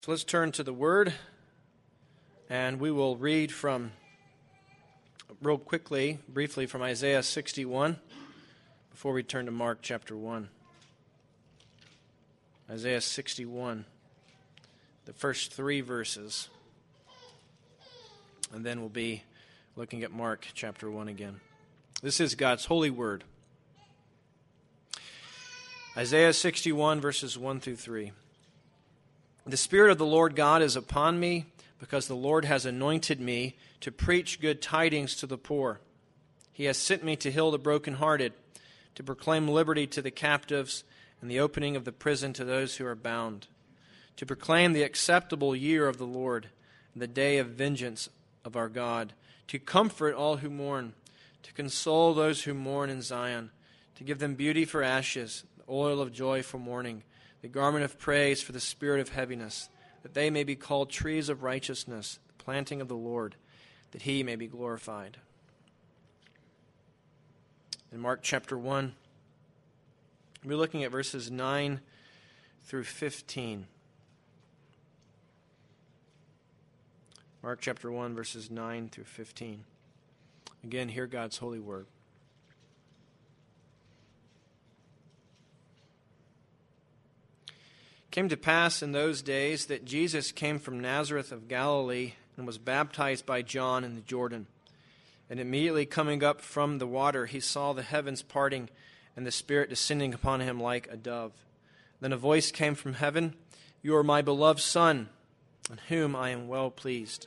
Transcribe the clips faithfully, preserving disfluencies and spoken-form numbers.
So let's turn to the Word, and we will read from, real quickly, briefly, from Isaiah sixty-one, before we turn to Mark chapter one. Isaiah sixty-one, the first three verses, and then we'll be looking at Mark chapter one again. This is God's holy Word. Isaiah sixty-one, verses one through three. The Spirit of the Lord God is upon me, because the Lord has anointed me to preach good tidings to the poor. He has sent me to heal the brokenhearted, to proclaim liberty to the captives, and the opening of the prison to those who are bound, to proclaim the acceptable year of the Lord, and the day of vengeance of our God, to comfort all who mourn, to console those who mourn in Zion, to give them beauty for ashes, the oil of joy for mourning, the garment of praise for the spirit of heaviness, that they may be called trees of righteousness, the planting of the Lord, that he may be glorified. In Mark chapter one, we're looking at verses nine through fifteen. Mark chapter one, verses nine through fifteen. Again, hear God's holy word. It came to pass in those days that Jesus came from Nazareth of Galilee and was baptized by John in the Jordan. And immediately coming up from the water, he saw the heavens parting and the Spirit descending upon him like a dove. Then a voice came from heaven, "You are my beloved Son, in whom I am well pleased."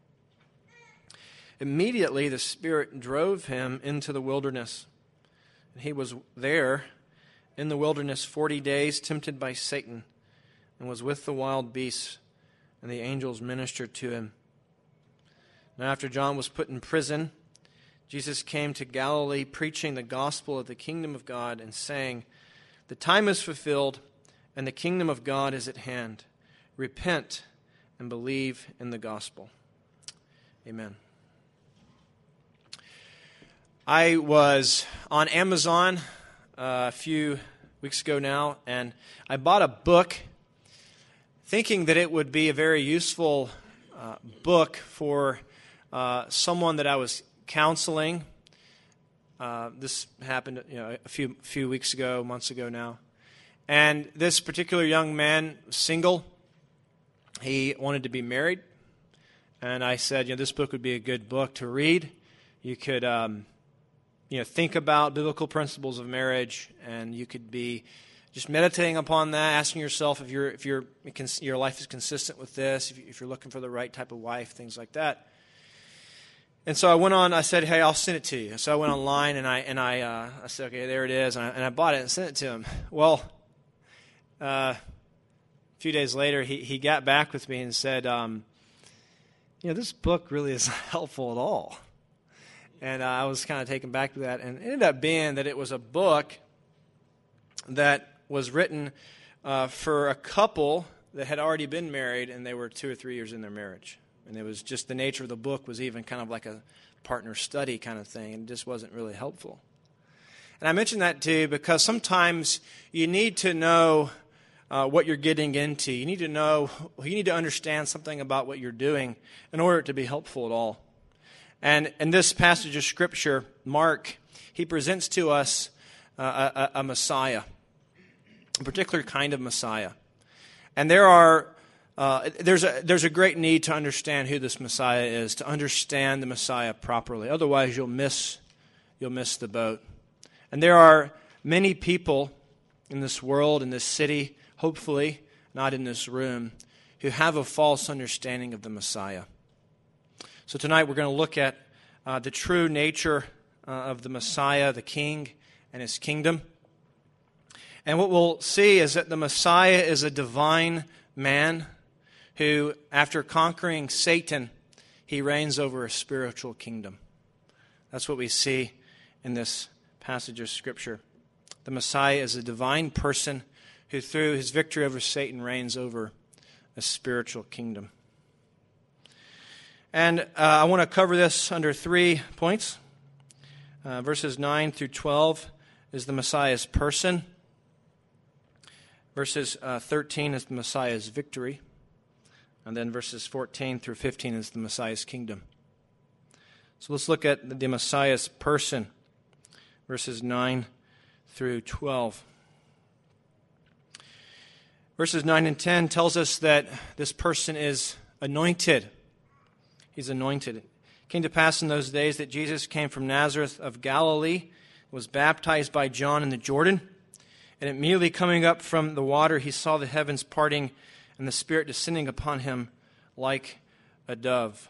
Immediately the Spirit drove him into the wilderness. And he was there in the wilderness forty days, tempted by Satan, and was with the wild beasts, and the angels ministered to him. Now after John was put in prison, Jesus came to Galilee, preaching the gospel of the kingdom of God, and saying, "The time is fulfilled, and the kingdom of God is at hand. Repent and believe in the gospel." Amen. I was on Amazon uh, a few weeks ago now, and I bought a book thinking that it would be a very useful uh, book for uh, someone that I was counseling. Uh, this happened, you know, a few few weeks ago, months ago now. And this particular young man, single, he wanted to be married. And I said, you know, this book would be a good book to read. You could, um, you know, think about biblical principles of marriage, and you could be just meditating upon that, asking yourself if your if your your life is consistent with this, if, you, if you're looking for the right type of wife, things like that. And so I went on. I said, "Hey, I'll send it to you." So I went online and I and I uh, I said, "Okay, there it is," and I, and I bought it and sent it to him. Well, uh, a few days later, he he got back with me and said, um, "You know, this book really isn't helpful at all." And uh, I was kind of taken back to that, and it ended up being that it was a book that was written uh, for a couple that had already been married, and they were two or three years in their marriage. And it was just the nature of the book was even kind of like a partner study kind of thing, and it just wasn't really helpful. And I mention that to you because sometimes you need to know uh, what you're getting into. You need to know, you need to understand something about what you're doing in order to be helpful at all. And in this passage of Scripture, Mark, he presents to us uh, a, a Messiah, a particular kind of Messiah. And there are uh, there's a there's a great need to understand who this Messiah is, to understand the Messiah properly. Otherwise, you'll miss you'll miss the boat. And there are many people in this world, in this city, hopefully not in this room, who have a false understanding of the Messiah. So tonight we're going to look at uh, the true nature uh, of the Messiah, the King, and his kingdom. And what we'll see is that the Messiah is a divine man who, after conquering Satan, he reigns over a spiritual kingdom. That's what we see in this passage of Scripture. The Messiah is a divine person who, through his victory over Satan, reigns over a spiritual kingdom. And uh, I want to cover this under three points. Uh, verses nine through twelve is the Messiah's person. Verses uh, thirteen is the Messiah's victory. And then verses fourteen through fifteen is the Messiah's kingdom. So let's look at the Messiah's person, verses nine through twelve. Verses nine and ten tells us that this person is anointed. He's anointed. It came to pass in those days that Jesus came from Nazareth of Galilee, was baptized by John in the Jordan, and immediately coming up from the water, he saw the heavens parting and the Spirit descending upon him like a dove.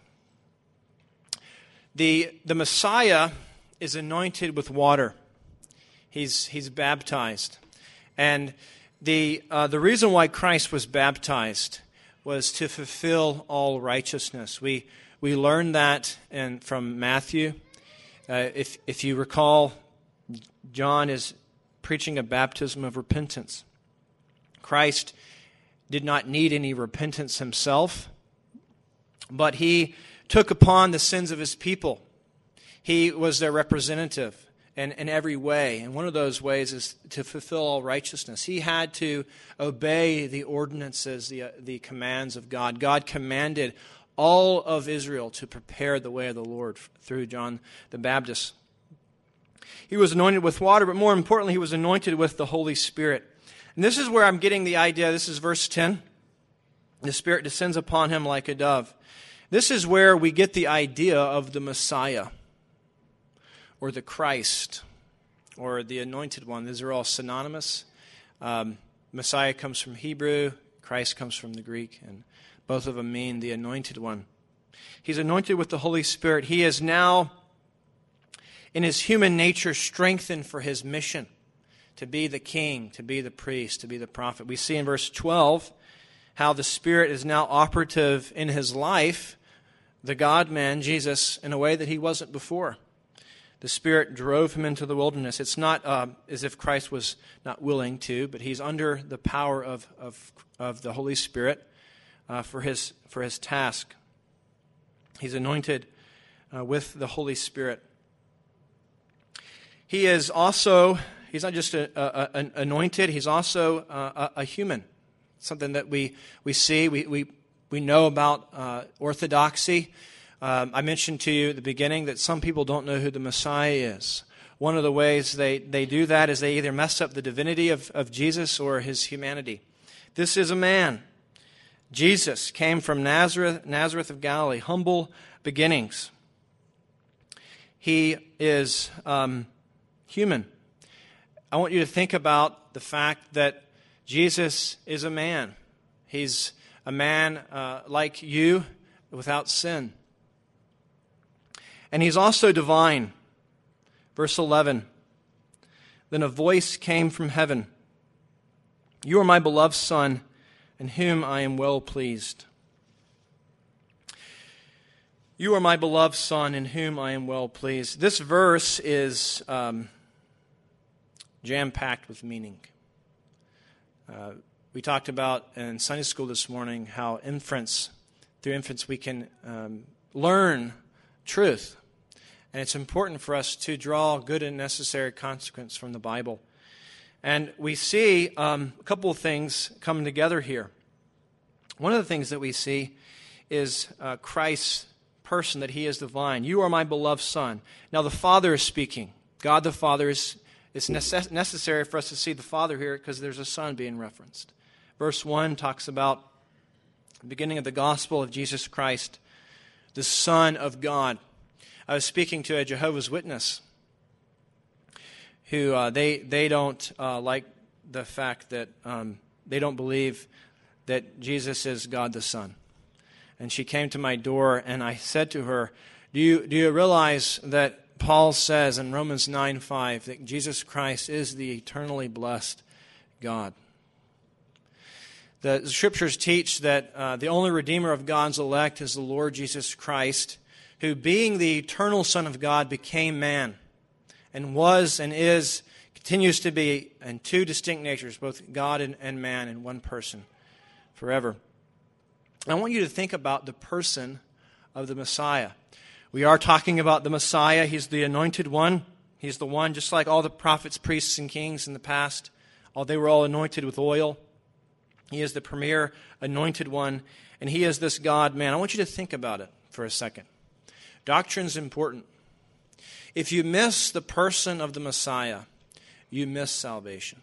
The, the Messiah is anointed with water. He's, he's baptized. And the, uh, the reason why Christ was baptized was to fulfill all righteousness. We, we learned that in, from Matthew. Uh, if, if you recall, John is preaching a baptism of repentance. Christ did not need any repentance himself, but he took upon the sins of his people. He was their representative in, in every way, and one of those ways is to fulfill all righteousness. He had to obey the ordinances, the, uh, the commands of God. God commanded all of Israel to prepare the way of the Lord through John the Baptist. He was anointed with water, but more importantly, he was anointed with the Holy Spirit. And this is where I'm getting the idea. This is verse ten. The Spirit descends upon him like a dove. This is where we get the idea of the Messiah, or the Christ, or the Anointed One. These are all synonymous. Um, Messiah comes from Hebrew, Christ comes from the Greek, and both of them mean the Anointed One. He's anointed with the Holy Spirit. He is now, in his human nature, strengthened for his mission, to be the king, to be the priest, to be the prophet. We see in verse twelve how the Spirit is now operative in his life, the God-man, Jesus, in a way that he wasn't before. The Spirit drove him into the wilderness. It's not uh, as if Christ was not willing to, but he's under the power of, of, of the Holy Spirit uh, for his, for his task. He's anointed uh, with the Holy Spirit. He is also, he's not just a, a, an anointed, he's also a, a human. Something that we, we see, we, we, we know about uh, orthodoxy. Um, I mentioned to you at the beginning that some people don't know who the Messiah is. One of the ways they, they do that is they either mess up the divinity of, of Jesus or his humanity. This is a man. Jesus came from Nazareth, Nazareth of Galilee, humble beginnings. He is um, human. I want you to think about the fact that Jesus is a man. He's a man uh, like you, without sin. And he's also divine. Verse eleven, then a voice came from heaven. You are my beloved Son, in whom I am well pleased. You are my beloved Son, in whom I am well pleased. This verse is um, jam-packed with meaning. Uh, we talked about in Sunday school this morning how infants, through infants we can um, learn truth. And it's important for us to draw good and necessary consequence from the Bible. And we see um, a couple of things coming together here. One of the things that we see is uh, Christ's person, that he is divine. You are my beloved Son. Now the Father is speaking. God the Father is It's necess- necessary for us to see the Father here because there's a Son being referenced. Verse one talks about the beginning of the gospel of Jesus Christ, the Son of God. I was speaking to a Jehovah's Witness who uh, they they don't uh, like the fact that um, they don't believe that Jesus is God the Son. And she came to my door and I said to her, do you, do you realize that Paul says in Romans nine five that Jesus Christ is the eternally blessed God? The Scriptures teach that uh, the only Redeemer of God's elect is the Lord Jesus Christ, who being the eternal Son of God became man and was and is, continues to be in two distinct natures, both God and, and man in one person forever. I want you to think about the person of the Messiah. We are talking about the Messiah. He's the anointed one. He's the one, just like all the prophets, priests, and kings in the past. All, they were all anointed with oil. He is the premier anointed one, and he is this God-man. I want you to think about it for a second. Doctrine's important. If you miss the person of the Messiah, you miss salvation.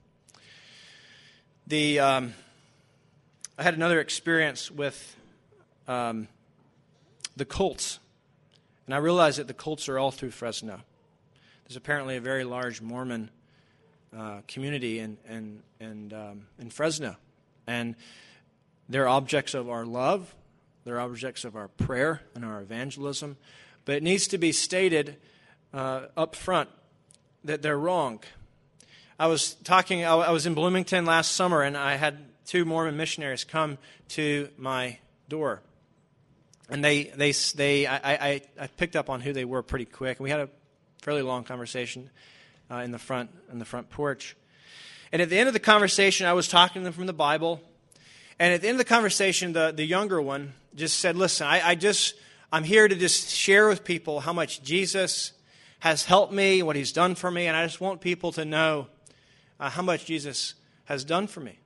The um, I had another experience with um, the cults, and I realized that the cults are all through Fresno. There's apparently a very large Mormon uh, community in in in, um, in Fresno, and they're objects of our love, they're objects of our prayer and our evangelism, but it needs to be stated uh, up front that they're wrong. I was talking, I was in Bloomington last summer, and I had two Mormon missionaries come to my door. And they, they, they, I, I, I picked up on who they were pretty quick. And we had a fairly long conversation uh, in the front, in the front porch. And at the end of the conversation, I was talking to them from the Bible. And at the end of the conversation, the, the younger one just said, listen, I, I just, I'm here to just share with people how much Jesus has helped me, what he's done for me, and I just want people to know uh, how much Jesus has done for me.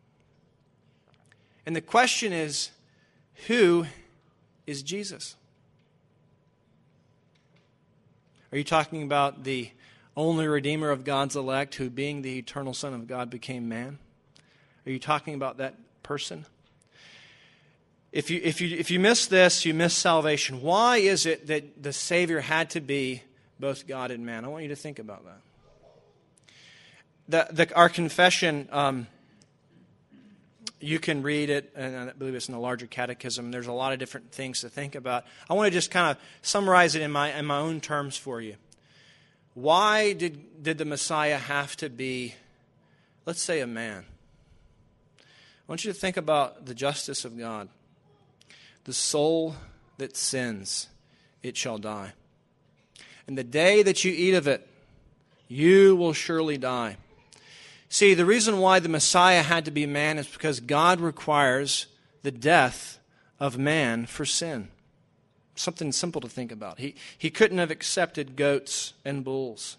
And the question is, who is Jesus? Are you talking about the only Redeemer of God's elect, who being the eternal Son of God became man? Are you talking about that person? If you, if you, if you miss this, you miss salvation. Why is it that the Savior had to be both God and man? I want you to think about that. The, the, our confession, um, you can read it, and I believe it's in the larger catechism. There's a lot of different things to think about. I want to just kind of summarize it in my in my own terms for you. Why did, did the Messiah have to be, let's say, a man? I want you to think about the justice of God. The soul that sins, it shall die. And the day that you eat of it, you will surely die. See, the reason why the Messiah had to be man is because God requires the death of man for sin. Something simple to think about. He, he couldn't have accepted goats and bulls.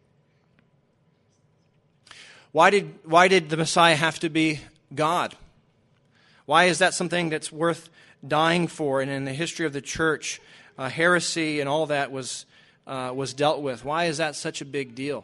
Why did, why did the Messiah have to be God? Why is that something that's worth dying for? And in the history of the church, uh, heresy and all that was uh, was dealt with. Why is that such a big deal?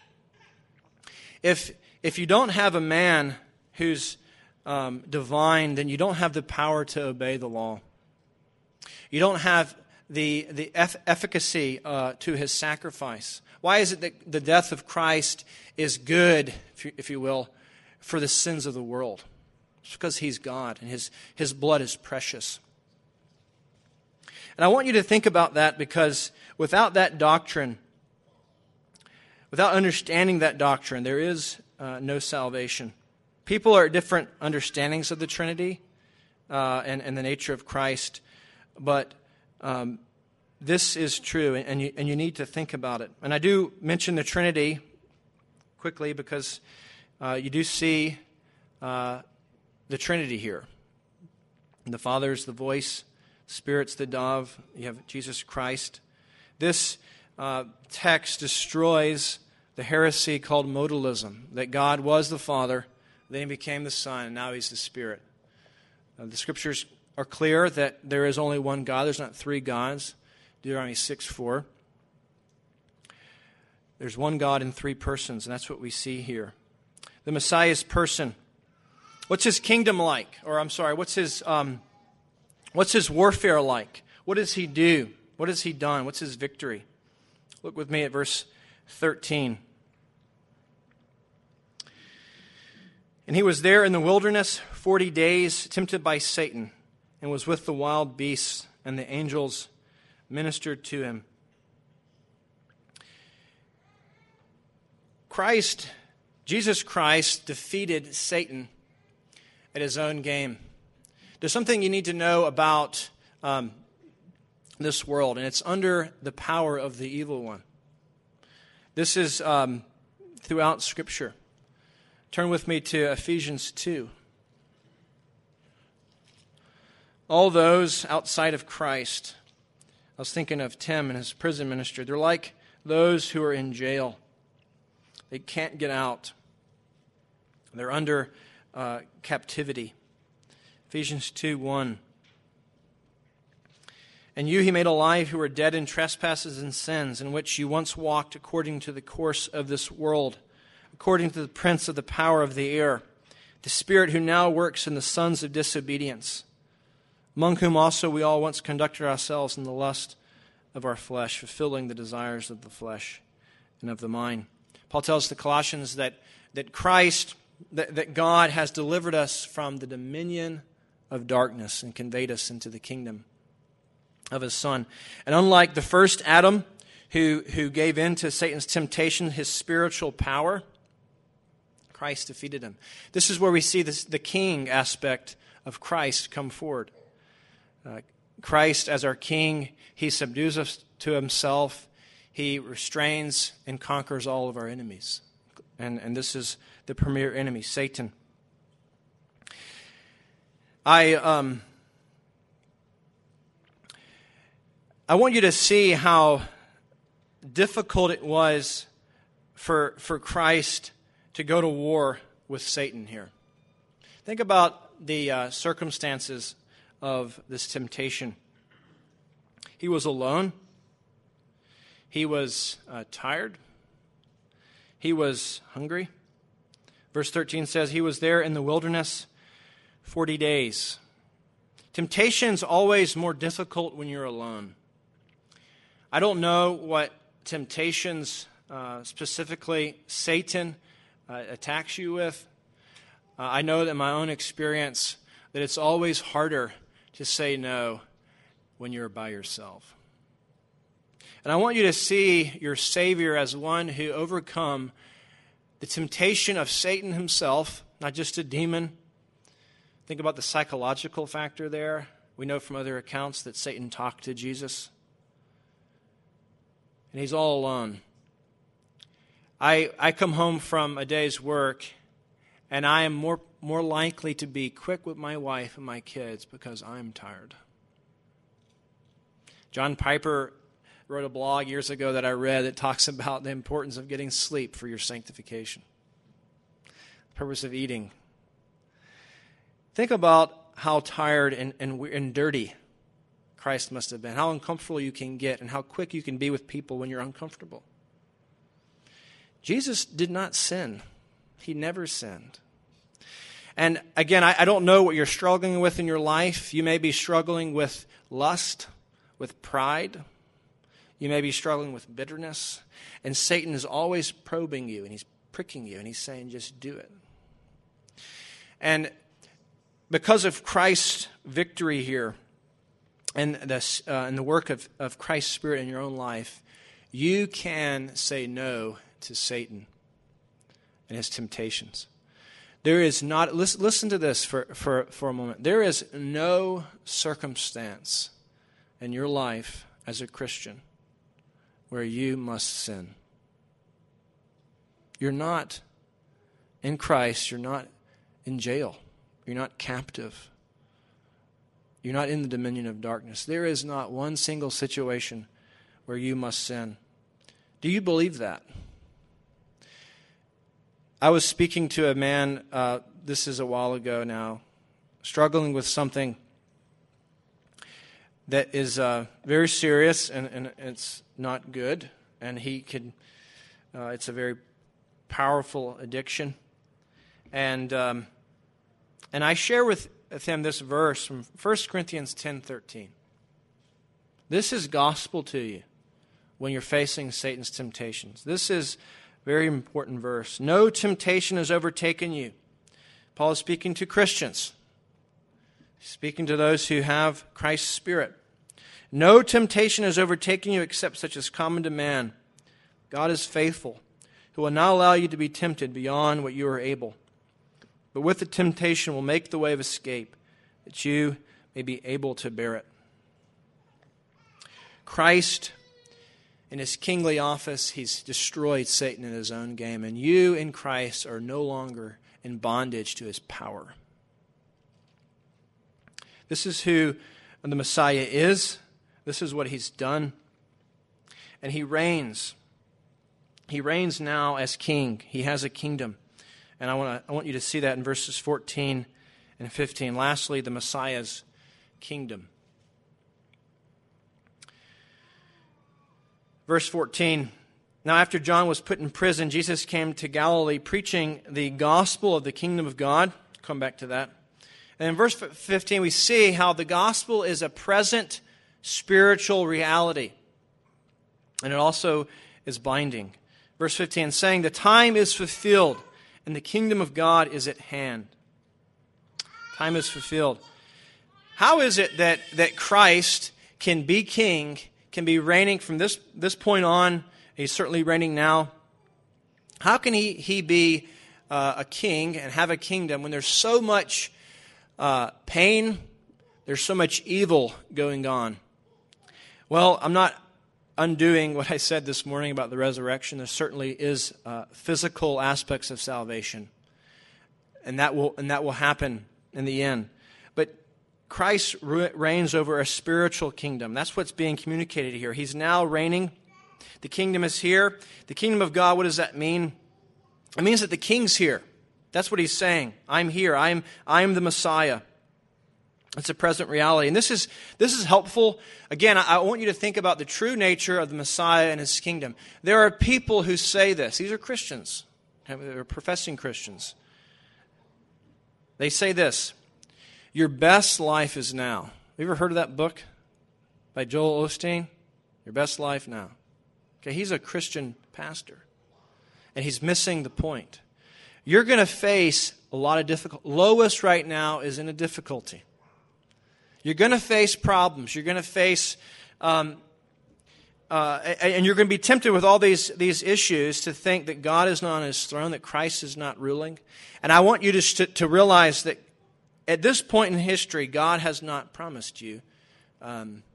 If if you don't have a man who's um, divine, then you don't have the power to obey the law. You don't have the the eff- efficacy uh, to his sacrifice. Why is it that the death of Christ is good, if you, if you will, for the sins of the world? It's because he's God and his, his blood is precious. And I want you to think about that, because without that doctrine, without understanding that doctrine, there is uh, no salvation. People are different understandings of the Trinity uh, and, and the nature of Christ, but um, this is true, and you, and you need to think about it. And I do mention the Trinity quickly because uh, you do see uh, the Trinity here. The Father is the voice, Spirit's the dove, you have Jesus Christ. This uh, text destroys the heresy called modalism, that God was the Father, then he became the Son, and now he's the Spirit. Uh, the Scriptures are clear that there is only one God. There's not three gods. Deuteronomy six four. There's one God in three persons, and that's what we see here. The Messiah's person. What's his kingdom like? Or I'm sorry, what's his um, what's his warfare like? What does he do? What has he done? What's his victory? Look with me at verse thirteen. And he was there in the wilderness forty days, tempted by Satan, and was with the wild beasts, and the angels ministered to him. Christ, Jesus Christ, defeated Satan at his own game. There's something you need to know about um, this world, and it's under the power of the evil one. This is um, throughout Scripture. Turn with me to Ephesians two. All those outside of Christ, I was thinking of Tim and his prison ministry, they're like those who are in jail. They can't get out. They're under uh, captivity. Ephesians two one. And you he made alive who were dead in trespasses and sins, in which you once walked according to the course of this world, according to the prince of the power of the air, the spirit who now works in the sons of disobedience, among whom also we all once conducted ourselves in the lust of our flesh, fulfilling the desires of the flesh and of the mind. Paul tells the Colossians that, that Christ, that, that God has delivered us from the dominion of darkness and conveyed us into the kingdom of His Son. And unlike the first Adam, who, who gave in to Satan's temptation, his spiritual power, Christ defeated him. This is where we see this, the king aspect of Christ come forward. Uh, Christ as our king, He subdues us to Himself. He restrains and conquers all of our enemies. And, and this is the premier enemy, Satan. I um, I want you to see how difficult it was for, for Christ to go to war with Satan here. Think about the uh, circumstances of this temptation. He was alone. He was uh, tired. He was hungry. Verse thirteen says, he was there in the wilderness forty days. Temptation's always more difficult when you're alone. I don't know what temptations uh, specifically Satan uh, attacks you with. Uh, I know that in my own experience that it's always harder to say no when you're by yourself. And I want you to see your Savior as one who overcome the temptation of Satan himself, not just a demon. Think about the psychological factor there. We know from other accounts that Satan talked to Jesus. And he's all alone. I I come home from a day's work, and I am more, more likely to be quick with my wife and my kids because I'm tired. John Piper wrote a blog years ago that I read that talks about the importance of getting sleep for your sanctification. The purpose of eating. Think about how tired and, and, and dirty Christ must have been, how uncomfortable you can get, and how quick you can be with people when you're uncomfortable. Jesus did not sin. He never sinned. And again, I, I don't know what you're struggling with in your life. You may be struggling with lust, with pride. You may be struggling with bitterness. And Satan is always probing you, and he's pricking you, and he's saying, just do it. And because of Christ's victory here, and the, uh, and the work of, of Christ's Spirit in your own life, you can say no to Satan and his temptations. There is not, listen, listen to this for, for, for a moment. There is no circumstance in your life as a Christian where you must sin. You're not in Christ. You're not in jail. You're not captive. You're not in the dominion of darkness. There is not one single situation where you must sin. Do you believe that? I was speaking to a man, uh, this is a while ago now, struggling with something that is uh, very serious, and, and it's not good. And he could, uh, it's a very powerful addiction. And um, and I share with with him this verse from First Corinthians ten thirteen. This is gospel to you when you're facing Satan's temptations. This is a very important verse. No temptation has overtaken you. Paul is speaking to Christians, speaking to those who have Christ's Spirit. No temptation has overtaken you except such as common to man. God is faithful, who will not allow you to be tempted beyond what you are able, but with the temptation will make the way of escape, that you may be able to bear it. Christ, in his kingly office, he's destroyed Satan in his own game, and you in Christ are no longer in bondage to his power. This is who the Messiah is. This is what he's done. And he reigns. He reigns now as king. He has a kingdom. And I want to, I want you to see that in verses fourteen and fifteen. Lastly, the Messiah's kingdom. Verse fourteen, now after John was put in prison, Jesus came to Galilee preaching the gospel of the kingdom of God. Come back to that. And in verse fifteen, we see how the gospel is a present spiritual reality. And it also is binding. Verse fifteen, saying, the time is fulfilled, and the kingdom of God is at hand. Time is fulfilled. How is it that, that Christ can be king, can be reigning from this, this point on? He's certainly reigning now. How can he, he be uh, a king and have a kingdom when there's so much uh, pain, there's so much evil going on? Well, I'm not undoing what I said this morning about the resurrection. There certainly is uh, physical aspects of salvation, and that will and that will happen in the end. But Christ reigns over a spiritual kingdom. That's what's being communicated here. He's now reigning. The kingdom is here. The kingdom of God, what does that mean? It means that the king's here. That's what he's saying. I'm here. I'm I'm the Messiah. It's a present reality. And this is this is helpful. Again, I, I want you to think about the true nature of the Messiah and his kingdom. There are people who say this. These are Christians. They're professing Christians. They say this: your best life is now. Have you ever heard of that book by Joel Osteen? Your Best Life Now. Okay, he's a Christian pastor. And he's missing the point. You're going to face a lot of difficulty. Lois right now is in a difficulty. You're going to face problems. You're going to face, um, uh, and you're going to be tempted with all these, these issues to think that God is not on his throne, that Christ is not ruling. And I want you to, to realize that at this point in history, God has not promised you um,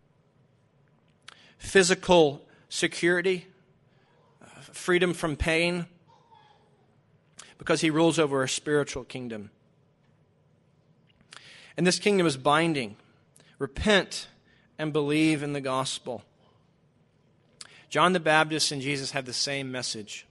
physical security, uh, freedom from pain, because he rules over a spiritual kingdom. And this kingdom is binding. Repent and believe in the gospel. John the Baptist and Jesus have the same message.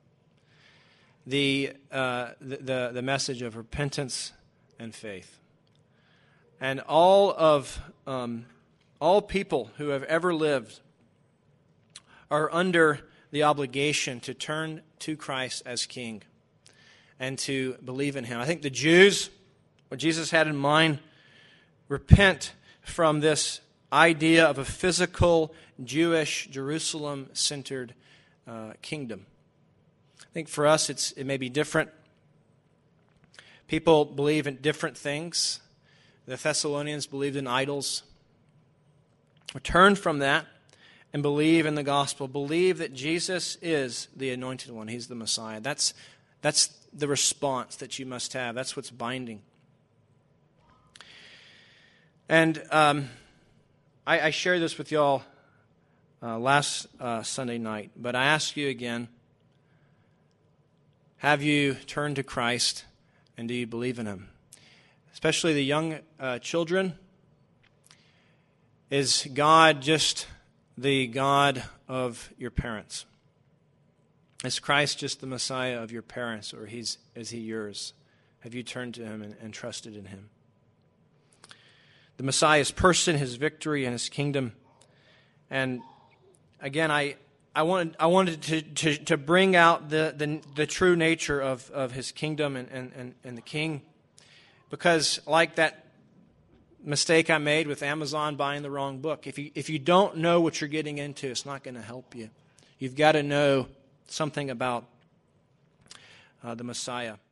The, uh, the, the, the message of repentance and faith. And all of um, all people who have ever lived are under the obligation to turn to Christ as King and to believe in him. I think the Jews, what Jesus had in mind, repent from this idea of a physical, Jewish, Jerusalem-centered uh, kingdom. I think for us it's it may be different. People believe in different things. The Thessalonians believed in idols. Turn from that and believe in the gospel. Believe that Jesus is the anointed one. He's the Messiah. That's, that's the response that you must have. That's what's binding. And um, I, I shared this with y'all uh, last uh, Sunday night, but I ask you again, have you turned to Christ and do you believe in him? Especially the young uh, children. Is God just the God of your parents? Is Christ just the Messiah of your parents, or he's, is he yours? Have you turned to him and, and trusted in him? The Messiah's person, his victory, and his kingdom. And again, I I wanted I wanted to, to, to bring out the, the the true nature of, of his kingdom and, and, and the king. Because like that mistake I made with Amazon buying the wrong book, if you if you don't know what you're getting into, it's not going to help you. You've got to know something about uh, the Messiah.